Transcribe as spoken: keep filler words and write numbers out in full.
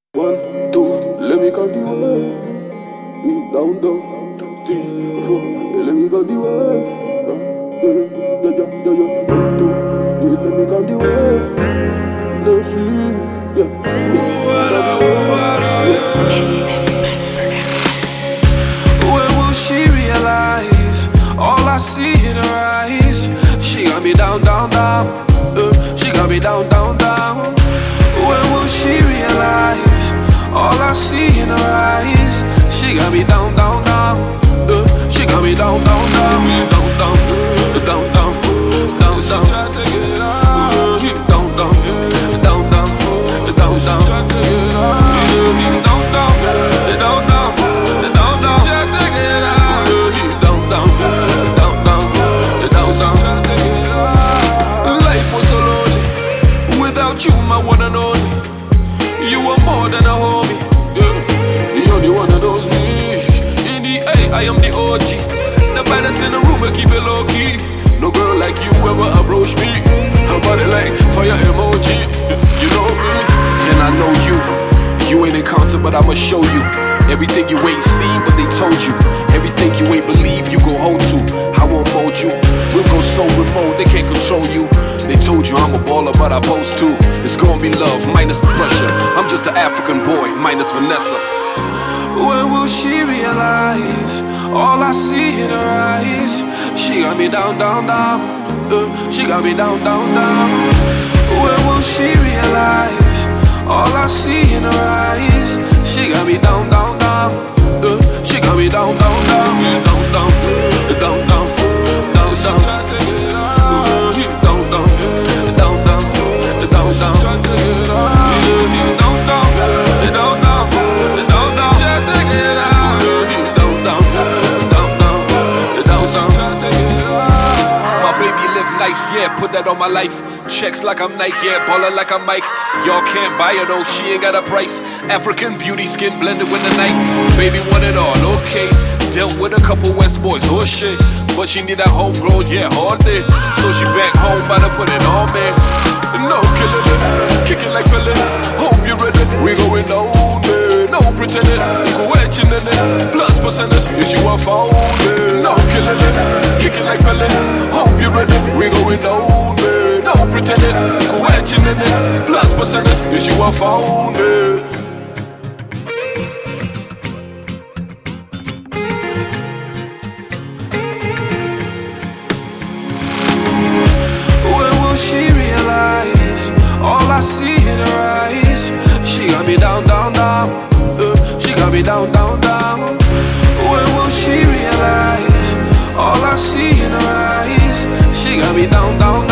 One, two, let me count the way. Down, down, three, four, let me count the way. Yeah, yeah, yeah, yeah, yeah. One, two, yeah, let me count the way. Let's see, yeah, yeah. When will she realize all I see in her eyes? She got me down, down, down. Uh, she got me down, down, down. When will she realize all I see in her eyes? She got me down, down, down. Uh, she got me down, down, down, down, down, down, down, down, down, down, down, down, down, down, down, life was so lonely without you, my one and only. You were more than a homie, yeah. The only one that knows me. In the A, I am the O G, the baddest in the room, I keep it low key. No girl like you ever approach me. Her body like fire emoji. You know me, and I know you. You ain't in concert, but I'ma show you everything you ain't seen, but they told you. Everything you ain't believe, you gon' hold to. I won't mold you. We'll go so remote, they can't control you. They told you I'm a baller, but I boast too. It's gonna be love, minus the pressure. I'm just an African boy, minus Vanessa. When will she realize all I see in her eyes? She got me down, down, down. Uh, she got me down, down, down. When will she realize all I see in her eyes? She got me down, down, down. Uh, she got me down, down, down, down, down, down, down, down, down. Nice, yeah, put that on my life. Checks like I'm Nike, yeah, ballin' like I'm Mike. Y'all can't buy her though, she ain't got a price. African beauty, skin blended with the night. Baby want it all, okay. Dealt with a couple West boys, oh shit. But she need that homegrown, yeah, all day. So she back home, about to put it on, man. No killing it, kicking like Billy. Hope you ready, we going down there. No pretending, question in it. Plus percentage, if you want phone, no killing it, kicking like Billy. Hope you ready, we going down there. No pretending, question in it. Plus percentage, if you want phone, she realize all I see in her eyes? She got me down, down, down. Uh, she got me down, down, down. When will she realize all I see in her eyes? She got me down, down,